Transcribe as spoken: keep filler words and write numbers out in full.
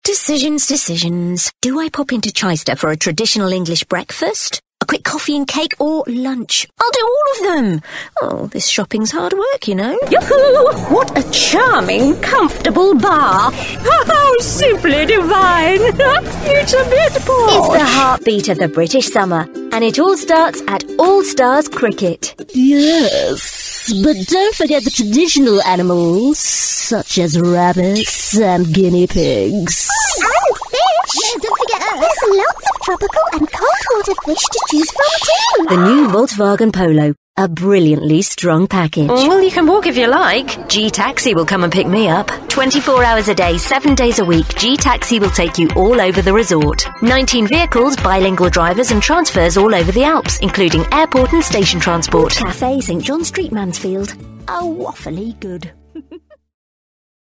Decisions, decisions. Do I pop into Chichester for a traditional English breakfast? A quick coffee and cake, or lunch? I'll do all of them. Oh, this shopping's hard work, you know. Yoo-hoo! What a charming, comfortable bar. How simply divine. It's a bit posh. It's the heartbeat of the British summer, and it all starts at All Stars Cricket. Yes, but don't forget the traditional animals, such as rabbits and guinea pigs. And fish! Yeah, don't forget us. There's lots of tropical and cold water fish to choose from too. The new Volkswagen Polo, a brilliantly strong package. Well, you can walk if you like. G-Taxi will come and pick me up. twenty-four hours a day, seven days a week, G-Taxi will take you all over the resort. nineteen vehicles, bilingual drivers and transfers all over the Alps, including airport and station transport. Cafe, St John Street, Mansfield. Oh, waffly good.